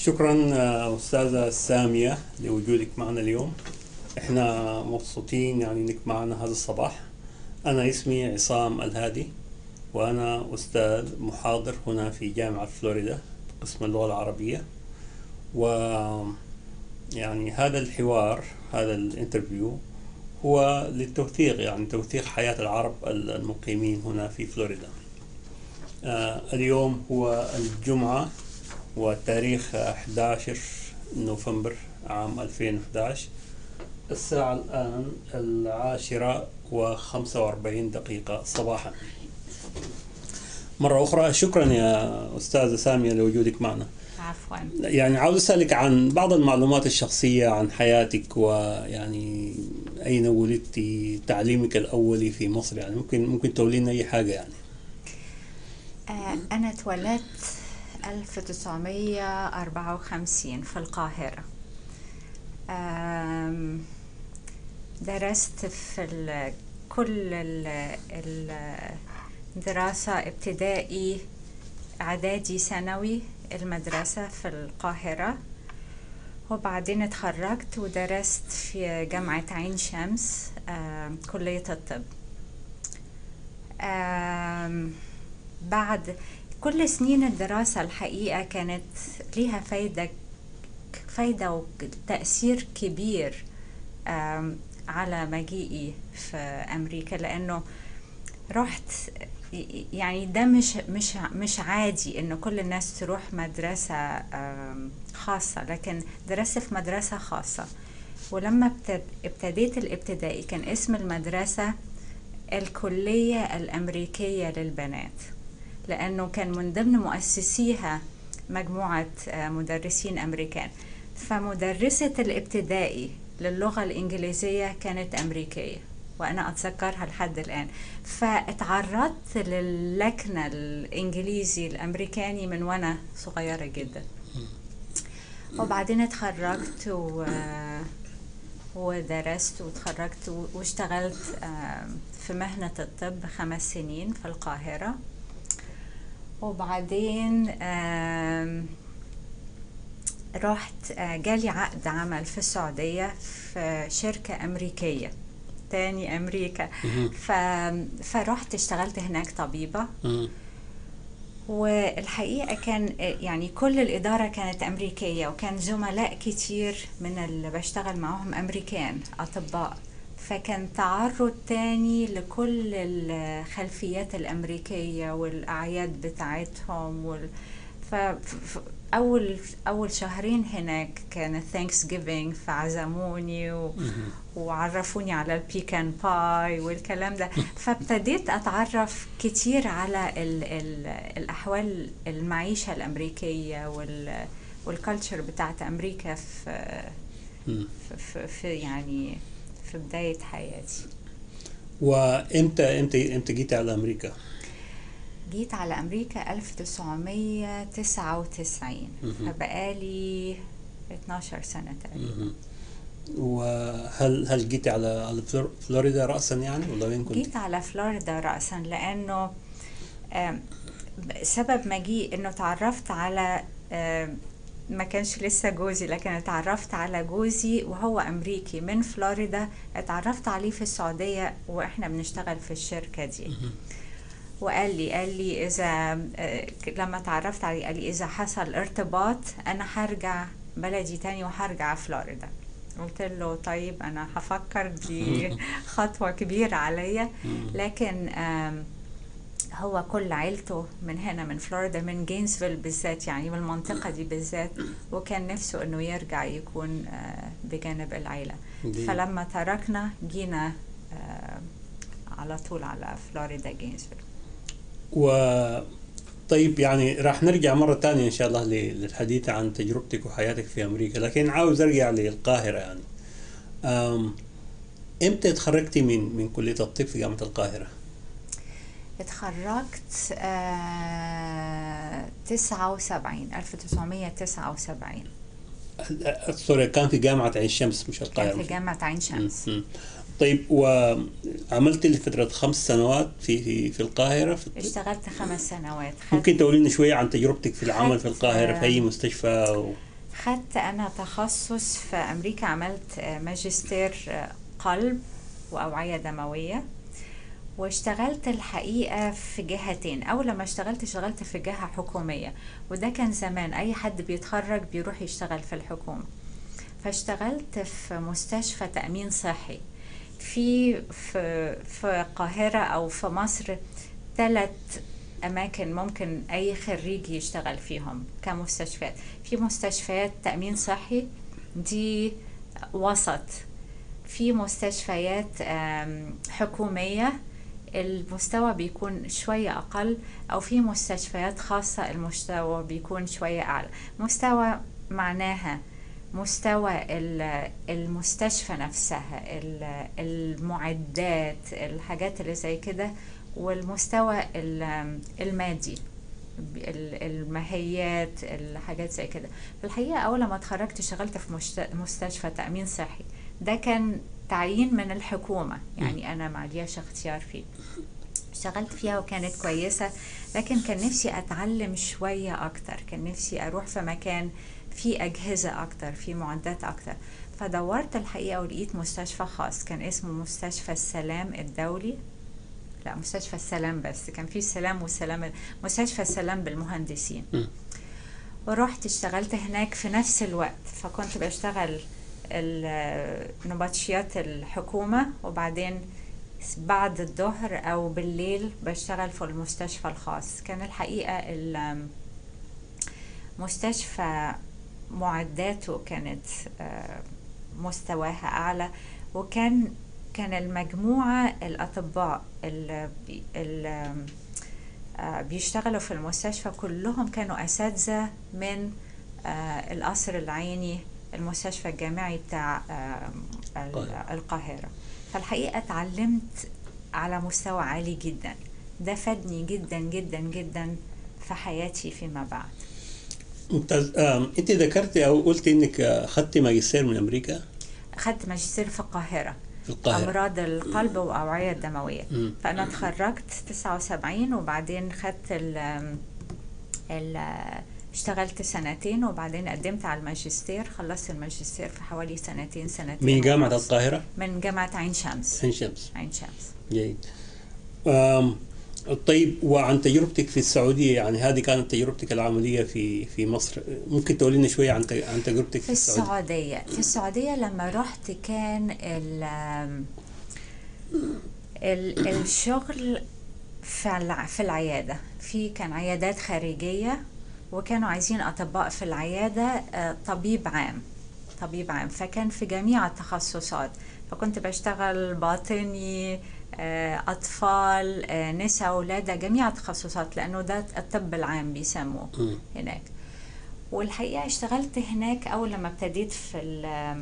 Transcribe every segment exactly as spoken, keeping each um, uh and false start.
شكرا آه، أستاذة سامية لوجودك معنا اليوم. احنا مبسوطين يعني انك معنا هذا الصباح. انا اسمي عصام الهادي، وانا استاذ محاضر هنا في جامعة فلوريدا قسم اللغة العربية. و يعني هذا الحوار، هذا الانترفيو هو للتوثيق، يعني توثيق حياة العرب المقيمين هنا في فلوريدا. آه اليوم هو الجمعة وتاريخ أحد عشر نوفمبر عام ألفين وأحد عشر. الساعة الآن العاشرة وخمسة وأربعين دقيقة صباحا. مرة أخرى شكرا يا أستاذة سامية لوجودك معنا. عفوا. يعني عاوز أسألك عن بعض المعلومات الشخصية عن حياتك، ويعني أين ولدتي، تعليمك الأولي في مصر، يعني ممكن ممكن تقولي لنا أي حاجة يعني. آه، أنا اتولدت ألف وتسعمية وأربعة وخمسين في القاهرة. آم، درست في ال كل ال الدراسة ابتدائي إعدادي ثانوي المدرسة في القاهرة، وبعدين اتخرجت ودرست في جامعة عين شمس آم، كلية الطب. آم، بعد كل سنين الدراسة الحقيقة كانت ليها فايدة فايدة وتأثير كبير على مجيئي في أمريكا، لأنه رحت يعني ده مش مش مش عادي إنه كل الناس تروح مدرسة خاصة، لكن درست في مدرسة خاصة. ولما ابتديت الابتدائي كان اسم المدرسة الكلية الأمريكية للبنات، لأنه كان من ضمن مؤسسيها مجموعة مدرسين أمريكان. فمدرسة الابتدائي للغة الإنجليزية كانت أمريكية، وأنا أتذكرها لحد الآن. فاتعرضت للكنة الإنجليزي الأمريكاني من وأنا صغيرة جدا. وبعدين اتخرجت و... ودرست وتخرجت واشتغلت في مهنة الطب خمس سنين في القاهرة. وبعدين رحت جالي عقد عمل في السعودية في شركة أمريكية، تاني أمريكا. ف... فرحت اشتغلت هناك طبيبة. والحقيقة كان يعني كل الإدارة كانت أمريكية، وكان زملاء كتير من اللي بشتغل معهم أمريكان أطباء، فكان تعرض تاني لكل الخلفيات الأمريكية والأعياد بتاعتهم وال... ف... أول أول شهرين هناك كان Thanksgiving، فعزموني و... وعرفوني على البيكان باي والكلام ده. فابتديت أتعرف كتير على ال... ال... الأحوال المعيشة الأمريكية وال... والكالتشر بتاعت أمريكا في... في... في يعني في بداية حياتي. وإمتى إمتى إمتى جيت على أمريكا؟ جيت على أمريكا ألف وتسعمية وتسعة وتسعين، فبقالي اتناشر سنة تقريبا. وهل هل جيت على على فلوريدا رأسا يعني، ولا وين كنت؟ جيت على فلوريدا رأسا لأنه سبب مجيء إنه تعرفت على ما كانش لسه جوزي، لكن اتعرفت على جوزي وهو أمريكي من فلوريدا. اتعرفت عليه في السعودية وإحنا بنشتغل في الشركة دي. وقال لي قال لي إذا لما تعرفت عليه قال لي إذا حصل ارتباط أنا هرجع بلدي تاني وهرجع فلوريدا. قلت له طيب أنا هفكر، دي خطوة كبيرة عليا. لكن هو كل عيلته من هنا من فلوريدا، من جينسفيل بالذات، يعني من المنطقة دي بالذات، وكان نفسه إنه يرجع يكون بجانب العيلة. فلما تركنا جينا على طول على فلوريدا جينسفيل. و طيب يعني راح نرجع مرة تانية إن شاء الله للحديث عن تجربتك وحياتك في أمريكا، لكن عاوز أرجع للقاهرة. يعني أم... إمتى تخرجتي من من كلية الطب في جامعة القاهرة؟ اتخرجت آه... تسعة وسبعين ألف وتسعمية وتسعة وسبعين. سوري، كان في جامعة عين شمس مش القاهرة؟ كان في جامعة عين شمس. م- م. طيب، وعملت لفترة خمس سنوات في في في القاهرة في اشتغلت خمس سنوات. ممكن تقولي لنا شوية عن تجربتك في العمل في القاهرة في أي مستشفى و... خدت أنا تخصص في أمريكا، عملت ماجستير قلب وأوعية دموية، واشتغلت الحقيقة في جهتين. أول لما اشتغلت اشتغلت في جهة حكومية، وده كان زمان أي حد بيتخرج بيروح يشتغل في الحكومة. فاشتغلت في مستشفى تأمين صحي في في في القاهرة أو في مصر. ثلاث أماكن ممكن أي خريج يشتغل فيهم كمستشفيات. في مستشفيات تأمين صحي دي وسط، في مستشفيات حكومية المستوى بيكون شوية أقل، أو في مستشفيات خاصة المستوى بيكون شوية أعلى. مستوى معناها مستوى المستشفى نفسها، المعدات، الحاجات اللي زي كده، والمستوى المادي، المهيات، الحاجات زي كده. في الحقيقة أول ما اتخرجت اشتغلت في مستشفى تأمين صحي، ده كان تعيين من الحكومة، يعني أنا ما علياش اختيار فيه. اشتغلت فيها وكانت كويسة، لكن كان نفسي أتعلم شوية أكتر، كان نفسي أروح في مكان في أجهزة أكتر، في معدات أكتر. فدورت الحقيقة ولقيت مستشفى خاص كان اسمه مستشفى السلام الدولي، لا مستشفى السلام بس، كان في السلام والسلام، مستشفى السلام بالمهندسين. ورحت اشتغلت هناك في نفس الوقت، فكنت بشتغل نبطشيات الحكومة، وبعدين بعد الظهر أو بالليل بشتغل في المستشفى الخاص. كان الحقيقة المستشفى معداته كانت مستواها أعلى، وكان كان المجموعة الأطباء اللي بيشتغلوا في المستشفى كلهم كانوا أساتذة من القصر العيني، المستشفى الجامعي بتاع القاهرة. فالحقيقة اتعلمت على مستوى عالي جدا، ده فادني جدا جدا جدا في حياتي فيما بعد. ممتاز. انت ذكرتي او قلتي انك اخذتي ماجستير من امريكا؟ اخذت ماجستير في القاهرة، في القاهرة، امراض القلب واوعية الدموية. م. فانا اتخرجت تسعة وسبعين، وبعدين خدت ال ال اشتغلت سنتين، وبعدين قدمت على الماجستير، خلصت الماجستير في حوالي سنتين سنتين من جامعة ونص. القاهرة؟ من جامعة عين شمس. عين شمس. عين شمس. جيد. أم طيب، وعن تجربتك في السعودية، يعني هذه كانت تجربتك العملية في في مصر، ممكن تقولي لنا شوية عن عن تجربتك في, في السعودية؟ في السعودية لما رحت كان ال ال الشغل في في العيادة، في كان عيادات خارجية، وكانوا عايزين أطباء في العيادة، طبيب عام طبيب عام فكان في جميع التخصصات. فكنت بشتغل باطني، أطفال، نساء، ولادة، جميع التخصصات، لأنه ده الطب العام بيسموه هناك. والحقيقة اشتغلت هناك أول لما ابتديت في ال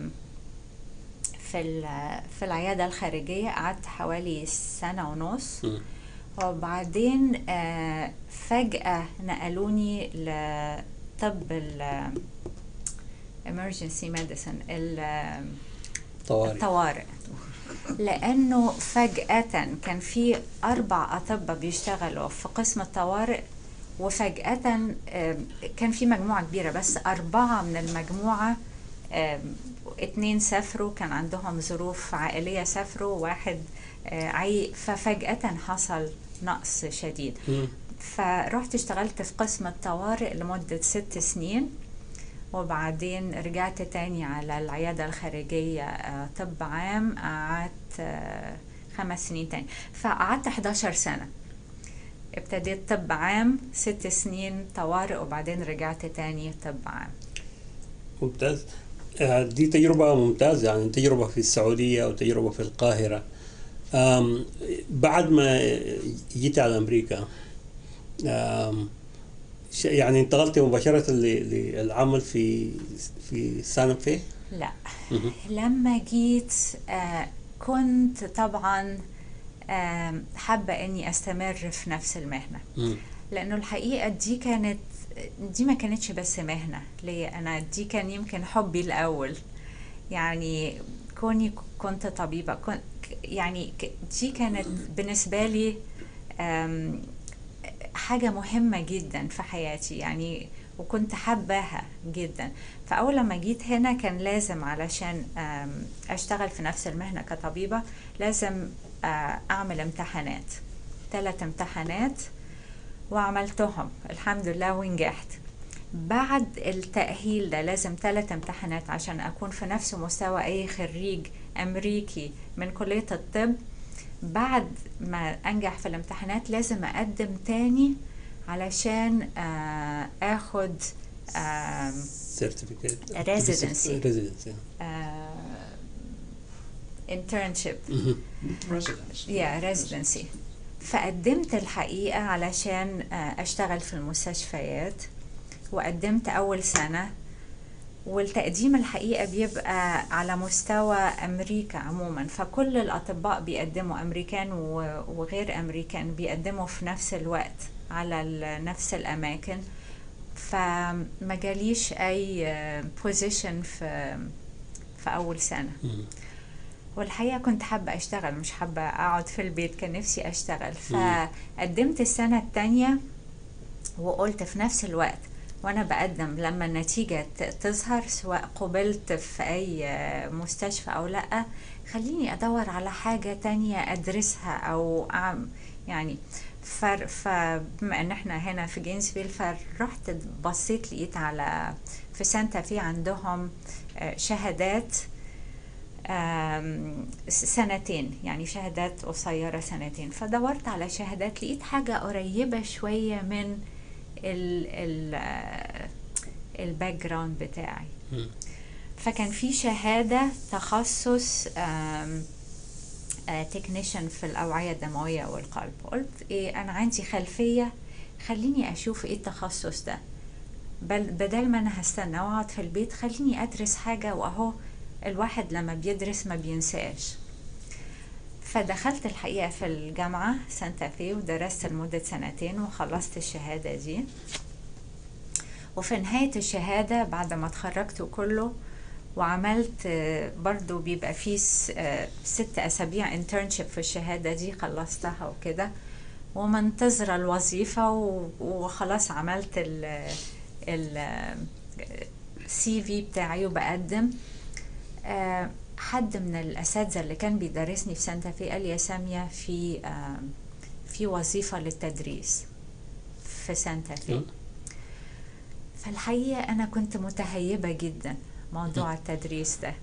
في ال في العيادة الخارجية، قعدت حوالي سنة ونص، وبعدين فجأة نقلوني لطب ال emergency medicine، الطوارئ، لأنه فجأة كان في أربع أطباء بيشتغلوا في قسم الطوارئ، وفجأة كان في مجموعة كبيرة، بس أربعة من المجموعة، اتنين سافروا، كان عندهم ظروف عائلية سافروا، واحد عي ففجأة حصل نقص شديد. فرحت اشتغلت في قسم الطوارئ لمدة ست سنين، وبعدين رجعت تاني على العيادة الخارجية طب عام، قعدت خمس سنين تاني، فقعدت حداشر سنة. ابتديت طب عام، ست سنين طوارئ، وبعدين رجعت تاني طب عام. ممتاز. دي تجربة ممتازة، يعني تجربة في السعودية وتجربة في القاهرة. بعد ما جيت على أمريكا، يعني انتقلت مباشرة للعمل في في سانفي؟ لا. لما جيت كنت طبعا حابة اني استمر في نفس المهنة، لانه الحقيقة دي كانت دي ما كانتش بس مهنة ليا انا، دي كان يمكن حبي الاول. يعني كوني كنت طبيبة، كنت يعني دي كانت بالنسبة لي حاجة مهمة جدا في حياتي. يعني وكنت حباها جدا. فأول لما جيت هنا كان لازم علشان أشتغل في نفس المهنة كطبيبة لازم أعمل امتحانات، ثلاث امتحانات وعملتهم الحمد لله ونجحت. بعد التأهيل ده لازم ثلاث امتحانات عشان أكون في نفس مستوى أي خريج أمريكي من كلية الطب. بعد ما أنجح في الامتحانات لازم أقدم تاني علشان أخد certificate residency residency internship residence. yeah residency. فقدمت الحقيقة علشان أشتغل في المستشفيات، وقدمت أول سنة، والتقديم الحقيقة بيبقى على مستوى أمريكا عموما، فكل الأطباء بيقدموا، أمريكان وغير أمريكان بيقدموا في نفس الوقت على نفس الأماكن. فما جاليش أي بوزيشن في في أول سنة، والحقيقة كنت حابة أشتغل مش حابة أقعد في البيت، كان نفسي أشتغل. فقدمت السنة التانية وقلت في نفس الوقت وأنا بقدم لما النتيجة تظهر سواء قبلت في أي مستشفى أو لأ، خليني أدور على حاجة تانية أدرسها أو أعمل يعني. فبما ان احنا هنا في جينسفيل فرحت بصيت لقيت على في سانتا في عندهم شهادات سنتين، يعني شهادات قصيرة سنتين. فدورت على شهادات لقيت حاجة قريبة شوية من ال ال الباك جراوند بتاعي. فكان في شهادة تخصص تكنيشن في الأوعية الدموية والقلب. قلت إيه، أنا عندي خلفية، خليني أشوف إيه التخصص ده، بل بدل ما أنا هستنى وأقعد في البيت خليني أدرس حاجة، وأهو الواحد لما بيدرس ما بينساش. فدخلت الحقيقة في الجامعة سانتا في ودرست لمدة سنتين وخلصت الشهادة دي. وفي نهاية الشهادة بعد ما اتخرجت كله وعملت برضو بيبقى فيه ست أسابيع internship في الشهادة دي، خلصتها وكده ومنتظرة الوظيفة وخلاص عملت ال ال سي في بتاعي وبقدم. حد من الأساتذة اللي كان بيدرسني في سانتا في قال يا سامية في في وظيفة للتدريس في سانتا في. فالحقيقة أنا كنت متهيبة جدا موضوع التدريس ده.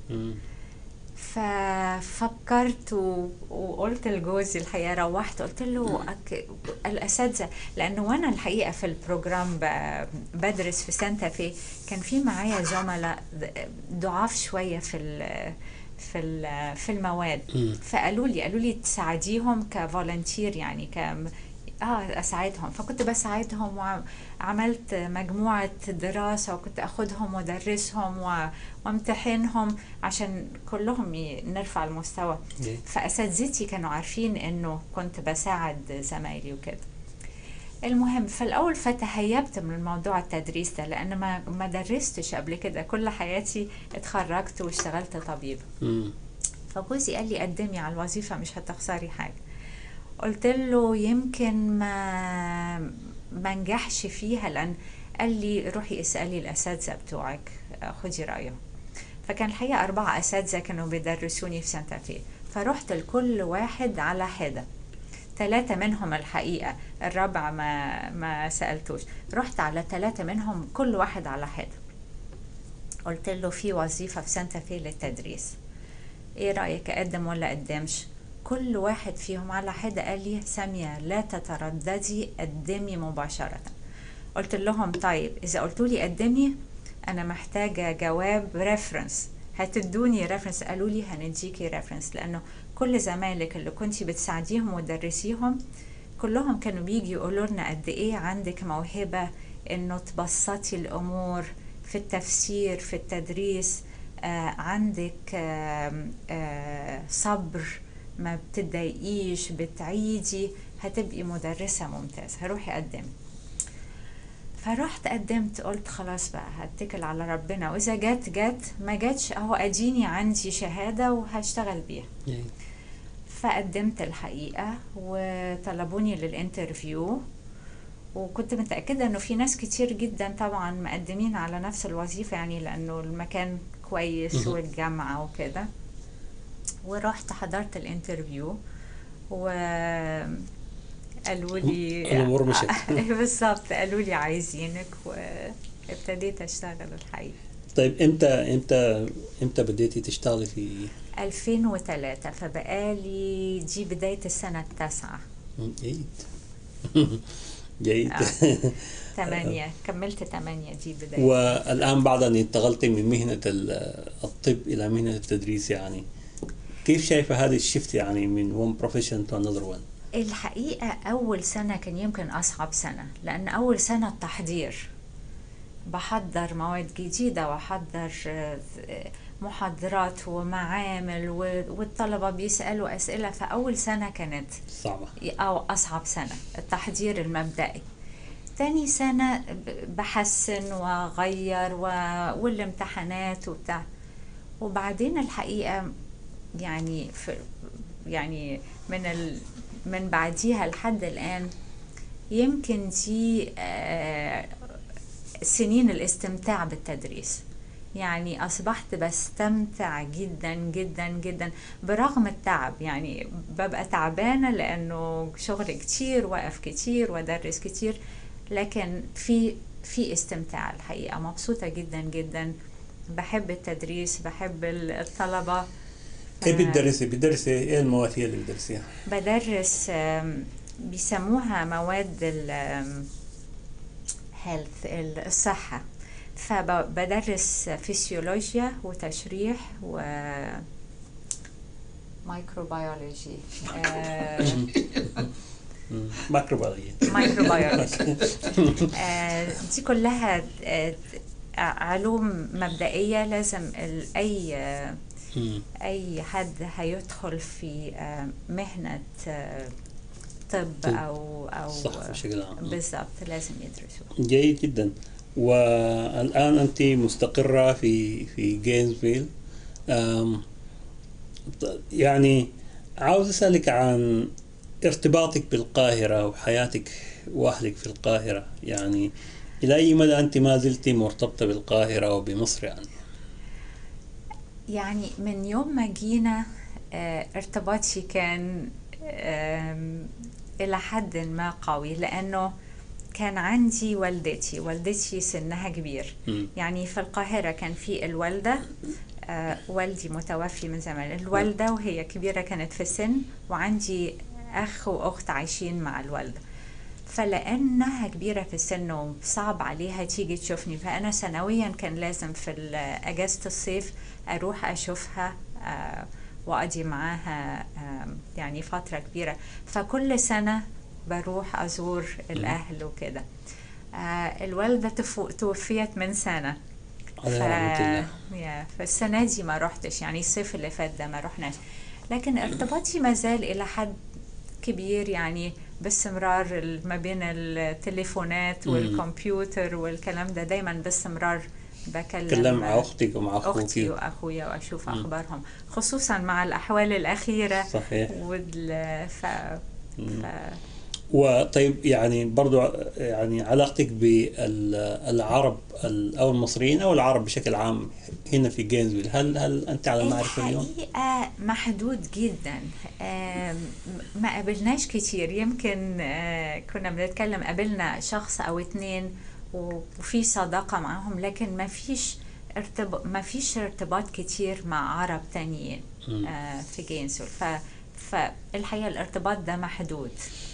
ففكرت وقلت لجوزي الحقيقة، روحت قلت له الأساتذة، لأنه وأنا الحقيقة في البروجرام بدرس في سانتا في كان في معايا زملاء ضعاف شوية في في في المواد. فقالوا لي قالوا لي تساعديهم كفولنتير، يعني ك اه اساعدهم. فكنت بساعدهم وعملت مجموعة دراسة وكنت اخدهم وادرسهم وامتحنهم عشان كلهم نرفع المستوى. فاساتذتي كانوا عارفين انه كنت بساعد زمايلي وكده. المهم في الاول فتهيبت من موضوع التدريس ده لان ما ما درستش قبل كده، كل حياتي اتخرجت واشتغلت طبيبة. فجوزي قال لي قدمي على الوظيفة مش هتخسري حاجة. قلت له يمكن ما ما نجحش فيها، لان قال لي روحي اسالي الاساتذه بتوعك خدي رايهم. فكان الحقيقه اربعه اساتذه كانوا بيدرسوني في سانتا في، فرحت لكل واحد على حده. ثلاثه منهم الحقيقه، الرابع ما ما سالتوش، رحت على ثلاثه منهم كل واحد على حده. قلت له في وظيفه في سانتا في للتدريس، ايه رايك اقدم ولا اقدمش؟ كل واحد فيهم على حدة قال لي سامية لا تترددي قدمي مباشرة. قلت لهم طيب إذا قلتوا لي قدمي أنا محتاجة جواب ريفرنس، هتدوني ريفرنس؟ قالوا لي هنديكي ريفرنس، لأنه كل زمايلك اللي كنتي بتساعديهم وتدرسيهم كلهم كانوا بيجي يقولوا لنا قد إيه عندك موهبة إنه تبسطي الأمور في التفسير في التدريس، آه عندك آه آه صبر، ما بتضايقيش، بتعيدي، هتبقي مدرسة ممتازة، هروحي قدمي. فرحت قدمت، قلت خلاص بقى هتكل على ربنا، وإذا جت جت، ما جتش أهو أديني عندي شهادة وهشتغل بيها. فقدمت الحقيقة وطلبوني للانترفيو وكنت متأكدة انه في ناس كتير جدا طبعا مقدمين على نفس الوظيفة، يعني لانه المكان كويس مهم. والجامعة وكده. ورحت حضرت الانترفيو وقالوا لي الأمور مشت. بالظبط، قالوا لي عايزينك، وابتديت اشتغل الحقيقة. طيب امتى امتى امتى بديتي تشتغلي في؟ ألفين وثلاثة، فبقالي دي بداية السنة التاسعة. جيد. جيد. آه. تمانية، كملت تمانية دي بداية. والآن بعد أن انتقلتي من مهنة ال- الطب إلى مهنة التدريس، يعني كيف شايفة هذه الشفت يعني من one profession to another one؟ الحقيقة أول سنة كان يمكن أصعب سنة، لأن أول سنة التحضير، بحضر مواد جديدة وأحضر آه، محاضرات ومعامل، و- والطلبة بيسألوا أسئلة. فأول سنة كانت صعبة. أو أصعب سنة التحضير المبدئي. تاني سنة ب- بحسن وأغير و... والامتحانات وبتاع. وبعدين الحقيقة يعني في يعني من ال من بعديها لحد الآن يمكن دي آه، سنين الاستمتاع بالتدريس. يعني أصبحت بستمتع جدا جدا جدا برغم التعب. يعني ببقى تعبانة لأنه شغل كتير، وقف كتير، ودرس كتير، لكن في في استمتاع الحقيقة. مبسوطة جدا جدا، بحب التدريس، بحب الطلبة. إيه بتدرسي؟ بتدرسي إيه المواد هي اللي بتدرسيها؟ بدرس آم، بيسموها مواد ال health، الصحة. فبدرس فسيولوجيا وتشريح و مايكروبيولوجي، مايكروبيولوجي. مايكروبيولوجي. دي كلها آه، علوم مبدئية لازم ال- أي آه، أي حد هيدخل في آه، مهنة آه، طب طب. أو أو صح بشكل عام. بالضبط لازم يدرسوا. جيد جدا. والآن أنت مستقرة في في جينزفيل. أم، ط- يعني عاوز أسألك عن ارتباطك بالقاهرة وحياتك وأهلك في القاهرة، يعني إلى أي مدى أنت ما زلت مرتبطة بالقاهرة وبمصر يعني؟ يعني من يوم ما جينا آه، ارتباطي كان آم، إلى حد ما قوي، لأنه كان عندي والدتي والدتي سنها كبير. م. يعني في القاهرة كان في الوالدة، آه، والدي متوفي من زمان، الوالدة وهي كبيرة كانت في السن، وعندي أخ وأخت عايشين مع الوالدة. فلأنها كبيرة في السن وصعب عليها تيجي تشوفني، فأنا سنويا كان لازم في ال- أجازة الصيف أروح أشوفها آه، وأقضي معاها آه، يعني فترة كبيرة. فكل سنة بروح أزور الأهل وكده. آه، الوالدة تفو- توفيت من سنة. على رحمة الله. يا فالسنة دي ما رحتش، يعني الصيف اللي فات ده ما رحناش. لكن ارتباطي ما زال إلى حد كبير، يعني باستمرار ال- ما بين التليفونات مم. والكمبيوتر والكلام ده، دايما باستمرار تكلم بكلم مع أختك ومع أختي أخوك. وأخويا وأشوف مم. أخبارهم، خصوصا مع الأحوال الأخيرة. صحيح. وال... ف... ف... وطيب يعني برضو يعني علاقتك بالعرب أو المصريين أو العرب بشكل عام هنا في جينزويل، هل هل أنت على معرفة اليوم؟ الحقيقة محدود جدا. آم، ما قابلناش كتير، يمكن آه، كنا بنتكلم قابلنا شخص أو اتنين و- وفي صداقة معهم، لكن ما فيش ارتباط ما فيش ارتباط كتير مع عرب تانيين مم. آه، في جينسول. ف فالحقيقة الارتباط ده محدود.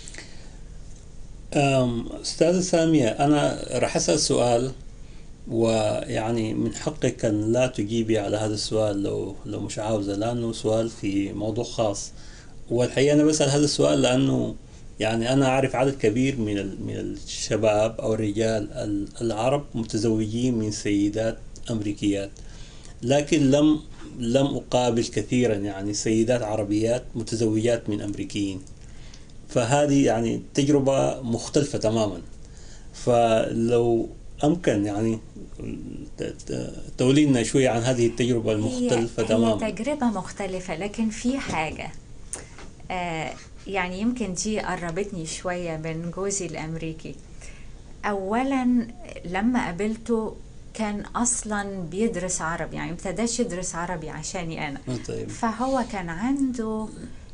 أم، أستاذة سامية، أنا رح أسأل سؤال، ويعني من حقك أن لا تجيبي على هذا السؤال لو لو مش عاوزة، لأنه سؤال في موضوع خاص. والحقيقة أنا بسأل هذا السؤال لأنه يعني أنا أعرف عدد كبير من ال- من الشباب أو الرجال ال- العرب متزوجين من سيدات أمريكيات، لكن لم لم أقابل كثيرا يعني سيدات عربيات متزوجات من أمريكيين. فهذه يعني تجربة مختلفة تماما. فلو أمكن يعني ت- ت- تقولي لنا شوية عن هذه التجربة المختلفة هي تماما. هي تجربة مختلفة، لكن في حاجة آه يعني يمكن دي قربتني شوية من جوزي الأمريكي. اولا لما قابلته كان اصلا بيدرس عربي، يعني مبتداش يدرس عربي عشاني انا. طيب. فهو كان عنده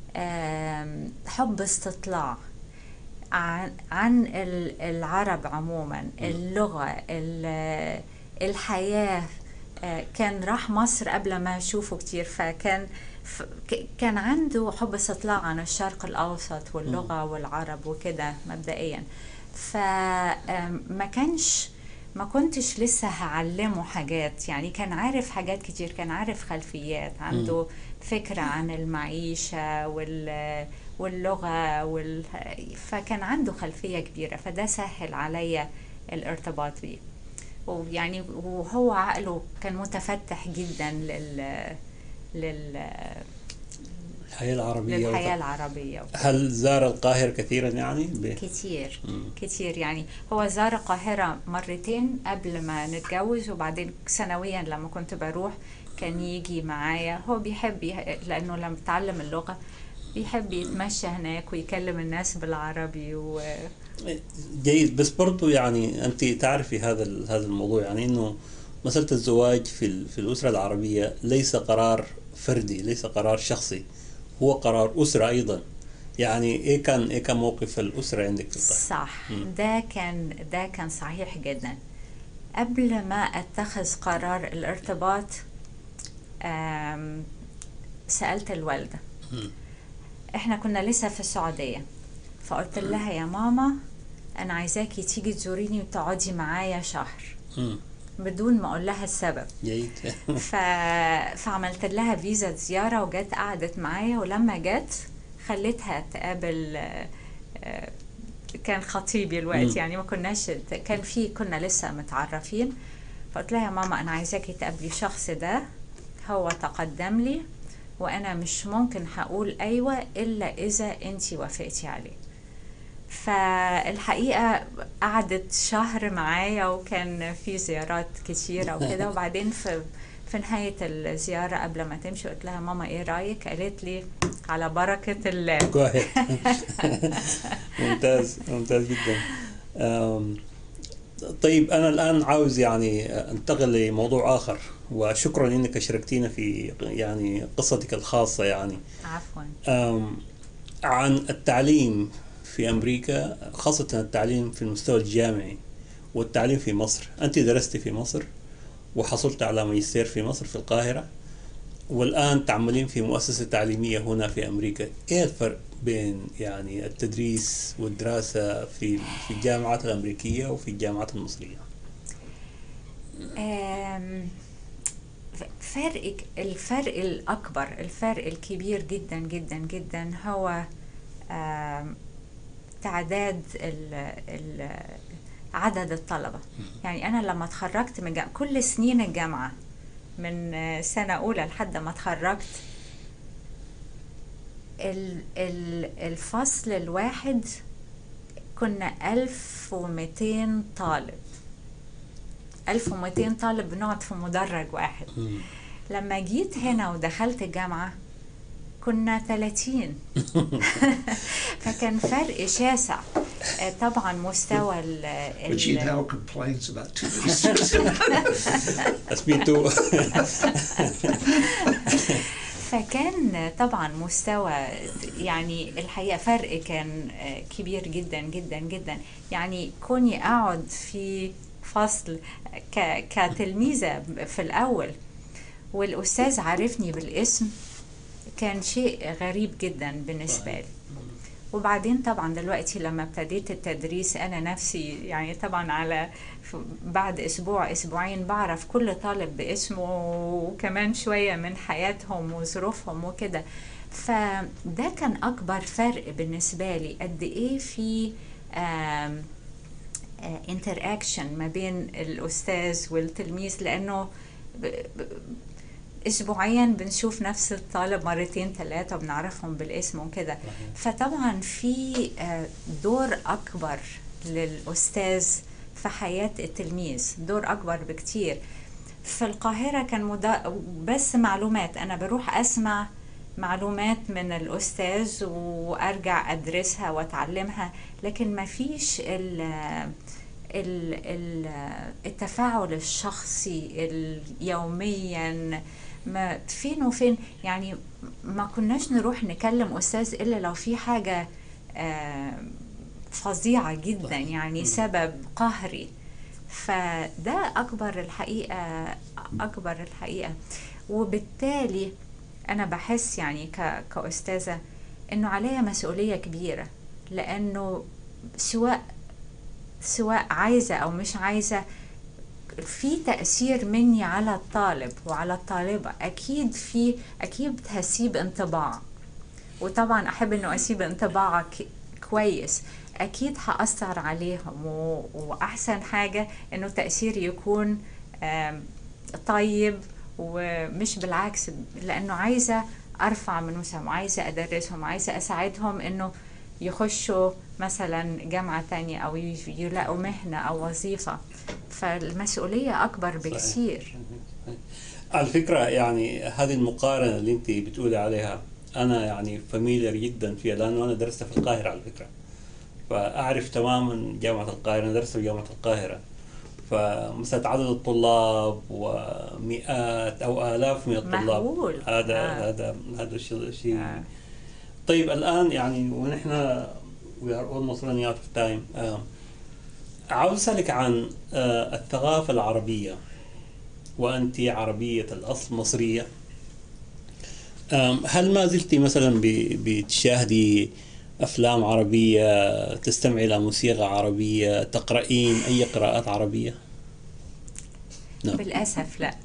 حب استطلاع عن عن العرب عموما، اللغة، الحياة. كان راح مصر قبل ما اشوفه كتير، فكان كان عنده حب استطلاع عن الشرق الاوسط واللغة والعرب وكده مبدئيا. فما كانش ما كنتش لسه هعلمه حاجات، يعني كان عارف حاجات كتير، كان عارف خلفيات، عنده فكرة عن المعيشة وال واللغة وال... فكان عنده خلفية كبيرة، فده سهل عليا الارتباط بيه. ويعني وهو عقله كان متفتح جدا لل لل الحياة العربية للحياة وط... العربية. هل زار القاهرة كثيرا يعني؟ ب... كتير مم. كتير يعني. هو زار القاهرة مرتين قبل ما نتجوز، وبعدين سنويا لما كنت بروح كان يجي معايا. هو بيحب يه... لأنه لما تعلم اللغة بيحب يتمشى هناك ويكلم الناس بالعربي و... جيد. بس برضو يعني أنت تعرفي هذا هذا الموضوع، يعني إنه مسألة الزواج في في الأسرة العربية ليس قرار فردي، ليس قرار شخصي، هو قرار أسرة أيضا. يعني إيه كان إيه كان موقف الأسرة عندك في القاهرة؟ صح. م. ده كان ده كان صحيح جدا. قبل ما أتخذ قرار الارتباط سألت الوالدة. م. احنا كنا لسه في السعودية، فقلت لها يا ماما انا عايزاكي تيجي تزوريني وتقعدي معايا شهر، م. بدون ما اقول لها السبب. جيد. ف... فعملت لها فيزا زيارة وجت قعدت معايا، ولما جت خليتها تقابل كان خطيبي الوقت، يعني ما كناش كان في كنا لسه متعرفين. فقلت لها يا ماما انا عايزاكي تقابلي الشخص ده، هو تقدم لي وانا مش ممكن هقول ايوه الا اذا انتي وافقتي عليه. فالحقيقه قعدت شهر معايا وكان في زيارات كتيره وكده. وبعدين في في نهايه الزياره قبل ما تمشي قلت لها ماما ايه رايك؟ قالت لي على بركه الله. كويس. ممتاز ممتاز جدا. طيب أنا الآن عاوز يعني أنتقل لموضوع آخر، وشكرا إنك شاركتينا في يعني قصتك الخاصة. يعني عفوا. عن التعليم في أمريكا، خاصة التعليم في المستوى الجامعي والتعليم في مصر. أنت درست في مصر وحصلت على ماجستير في مصر في القاهرة، والآن تعملين في مؤسسة تعليمية هنا في أمريكا. إيه الفرق بين يعني التدريس والدراسة في في الجامعات الأمريكية وفي الجامعات المصرية؟ فرق الفرق الأكبر، الفرق الكبير جدا جدا جدا هو تعداد ال ال عدد الطلبة. يعني أنا لما اتخرجت من جامعة، كل سنين الجامعة من سنة أولى لحد ما اتخرجت، الفصل الواحد كنا ألف ومئتين طالب، ألف ومئتين طالب بنقعد في مدرج واحد. لما جيت هنا ودخلت الجامعة كنا ثلاثين. فكان فرق شاسع. طبعا مستوى ال But she now complains about two weeks. That's me too. فكان طبعا مستوى، يعني الحقيقة فرق كان كبير جدا جدا جدا. يعني كوني أقعد في فصل كتلميذة في الأول والأستاذ عارفني بالاسم كان شيء غريب جدا بالنسبة لي. وبعدين طبعا دلوقتي لما ابتديت التدريس أنا نفسي يعني طبعا على بعد أسبوع أسبوعين بعرف كل طالب باسمه وكمان شوية من حياتهم وظروفهم وكده. فده كان أكبر فرق بالنسبة لي، قد إيه في interaction ما بين الأستاذ والتلميذ، لأنه أسبوعيا بنشوف نفس الطالب مرتين ثلاثة وبنعرفهم بالاسم وكده. فطبعا في دور أكبر للأستاذ في حياة التلميذ، دور أكبر بكتير. في القاهرة كان مدا... بس معلومات، أنا بروح أسمع معلومات من الأستاذ وأرجع أدرسها وأتعلمها، لكن ما فيش ال... ال- ال- التفاعل الشخصي اليوميا ما فين وفين. يعني ما كناش نروح نكلم أستاذ إلا لو في حاجة آه، فظيعة جدا، يعني سبب قهري. فده أكبر الحقيقة، أكبر الحقيقة. وبالتالي أنا بحس يعني ك- كأستاذة إنه عليا مسؤولية كبيرة، لأنه سواء سواء عايزة أو مش عايزة في تأثير مني على الطالب وعلى الطالبة. أكيد في أكيد هسيب انطباع، وطبعا أحب إنه أسيب انطباع ك- كويس. أكيد هأثر عليهم، و... وأحسن حاجة إنه تأثير يكون آم، طيب ومش بالعكس، لأنه عايزة أرفع من مستواهم، عايزة أدرسهم، عايزة أساعدهم إنه يخشوا مثلا جامعة تانية أو يج- يلاقوا مهنة أو وظيفة. فالمسؤولية أكبر صحيح. بكثير. على فكرة يعني هذه المقارنة اللي انت بتقولي عليها انا يعني فاميليار جدا فيها، لانه انا درست في القاهرة على فكرة، فاعرف تماما جامعة القاهرة. انا درست في جامعة القاهرة، فمسألة عدد الطلاب ومئات او الاف من الطلاب، مهول. هذا آه. هذا هذا الشيء شيء. آه. طيب الان يعني ونحن we are almost running out of time. آه، عاوز اسالك عن آه، الثقافة العربية، وأنت عربية الأصل مصرية. أم، هل ما زلتي مثلا ب- بتشاهدي أفلام عربية، تستمعي إلى موسيقى عربية، تقرأين أي قراءات عربية؟ نعم. بالأسف لا.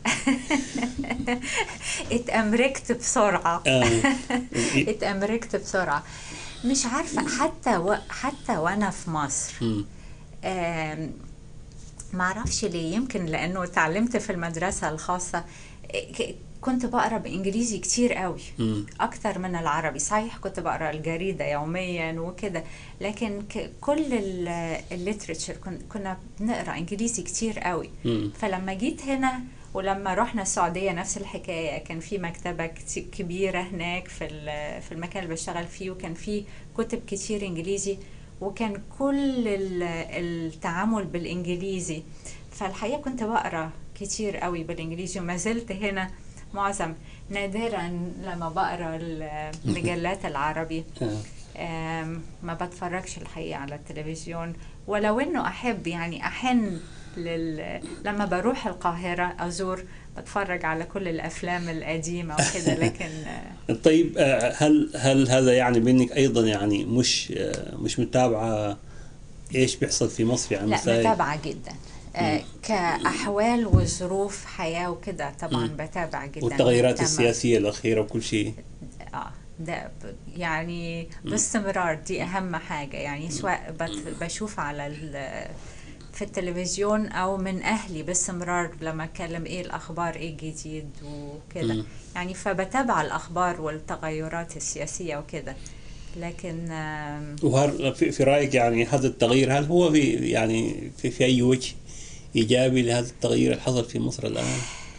اتأمركت بسرعة. آه، اتأمركت بسرعة. مش عارفة، حتى و... حتى وأنا في مصر مم، آم، معرفش ليه. يمكن لأنه اتعلمت في المدرسة الخاصة، ك- كنت بقرأ بإنجليزي كتير قوي، مم، أكتر من العربي. صحيح كنت بقرأ الجريدة يوميا وكده، لكن ك- كل الليتريتشر كنا بنقرأ إنجليزي كتير قوي. مم، فلما جيت هنا ولما رحنا السعودية نفس الحكاية، كان في مكتبة كت- كبيرة هناك في ال- في المكان اللي بشتغل فيه، وكان في كتب كتير إنجليزي، وكان كل ال- التعامل بالإنجليزي. فالحقيقة كنت بقرأ كتير قوي بالإنجليزي، وما زلت هنا معظم نادرا لما بقرأ المجلات العربي. آه. آم، ما بتفرجش الحقيقة على التلفزيون، ولو انه احب يعني احن لل... لما بروح القاهرة ازور بتفرج على كل الافلام القديمة وكده، لكن آه، طيب آه، هل هل هذا يعني بأنك أيضا يعني مش آه، مش متابعة إيش بيحصل في مصر، يعني لا، مسائل؟ متابعة جدا. آه، كأحوال وظروف حياة وكده طبعا مم. بتابع جدا. والتغيرات مهتمة. السياسية الأخيرة وكل شيء. اه ده ب- يعني باستمرار دي اهم حاجة. يعني سواء بت- بشوف على ال- في التلفزيون او من اهلي باستمرار لما اتكلم ايه الاخبار، ايه الجديد وكده. مم. يعني فبتابع الاخبار والتغيرات السياسية وكده. لكن آم، وهل في, في رأيك يعني هذا التغيير هل هو في يعني في, في أي وجه إيجابي لهذا التغيير اللي حصل في مصر الآن؟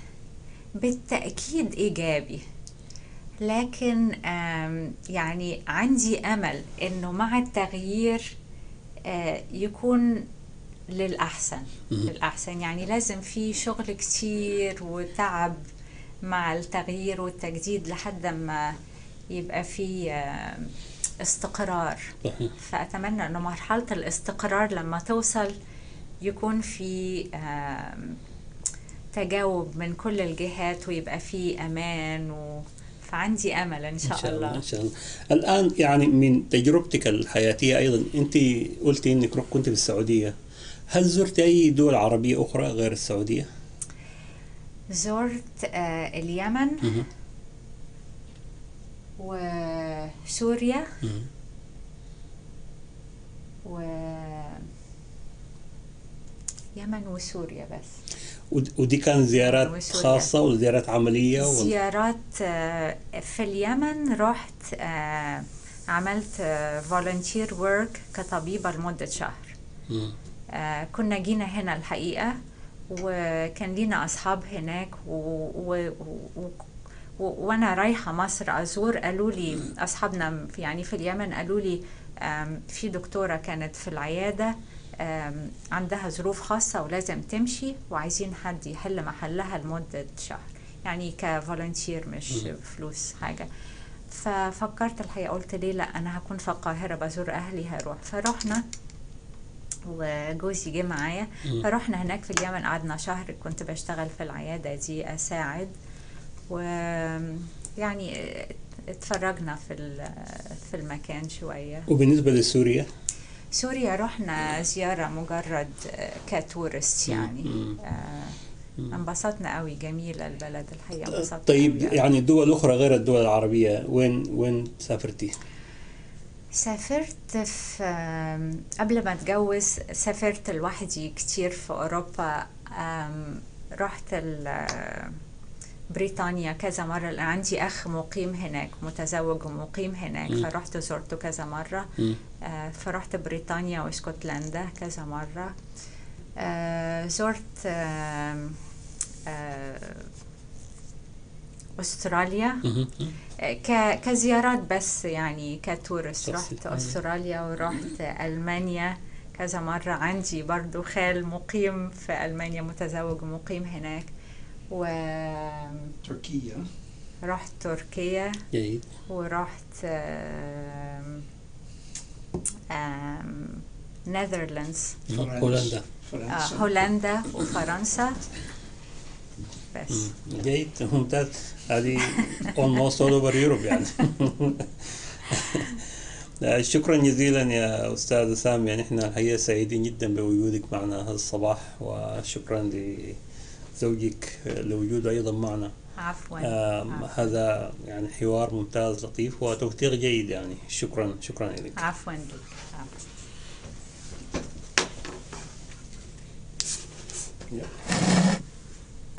بالتأكيد ايجابي، لكن آم، يعني عندي امل انه مع التغيير آه، يكون للأحسن. مم. للأحسن يعني لازم في شغل كتير وتعب مع التغيير والتجديد لحد ما يبقى في آه، استقرار. صحيح. فأتمنى أنه مرحلة الاستقرار لما توصل يكون في آم، تجاوب من كل الجهات، ويبقى في أمان و... فعندي أمل إن شاء, إن شاء الله الله. إن شاء الله. الآن يعني من تجربتك الحياتية أيضا، أنت قلتي إنك كنت في السعودية، هل زرت أي دول عربية أخرى غير السعودية؟ زرت آه، اليمن مهم. وسوريا مهم. و يمن وسوريا بس. ود- ودي كانت زيارات وسوريا. خاصة ولا زيارات عملية ولا؟ زيارات آه، في اليمن رحت آه، عملت volunteer work كطبيبة لمدة شهر. مم. آه، كنا جينا هنا الحقيقة، وكان لينا أصحاب هناك و... و... و... و... وأنا رايحة مصر أزور، قالوا لي أصحابنا في يعني في اليمن، قالوا لي آم، في دكتورة كانت في العيادة آم، عندها ظروف خاصة ولازم تمشي، وعايزين حد يحل محلها لمدة شهر، يعني كفولنتير مش مم. فلوس حاجة. ففكرت الحقيقة، قلت ليه لا، أنا هكون في القاهرة بزور أهلي هروح. فرحنا وجوزي جه معايا، مم. فرحنا هناك في اليمن، قعدنا شهر. كنت بشتغل في العيادة دي أساعد، ويعني اتفرجنا في ال- في المكان شوية. وبالنسبة لسوريا؟ سوريا رحنا زيارة مجرد كتورست يعني. مم. آه، مم. انبسطنا قوي، جميلة البلد الحقيقة، انبسطنا طيب قوي قوي. يعني دول أخرى غير الدول العربية وين وين سافرتي؟ سافرت في آم، قبل ما اتجوز سافرت لوحدي كتير في اوروبا. آم، رحت ال- بريطانيا كذا مرة، لأن عندي أخ مقيم هناك، متزوج ومقيم هناك، مم. فرحت زرته كذا مرة. مم. آه، فرحت بريطانيا واسكتلندا كذا مرة. آه، زرت آم، آه، أستراليا مم. ك- كزيارات بس، يعني كتورست. شخصي. رحت أستراليا ورحت ألمانيا كذا مرة، عندي برضو خال مقيم في ألمانيا، متزوج ومقيم هناك. ورحت Turkey. تركيا، جيد. ورحت آم، آم، نذرلاندز، هولندا. آه، هولندا وفرنسا بس. مم. جيد، ممتاز. هذه almost all over Europe يعني. لا، شكرا جزيلا يا أستاذ سامي، يعني احنا الحقيقة سعيدين جدا بوجودك معنا هذا الصباح، وشكرا لزوجك لوجوده أيضا معنا. عفوا. آم، عفوا. هذا يعني حوار ممتاز لطيف وتوثيق جيد، يعني شكرا شكرا لك. عفوا لك. عفوا. Yeah.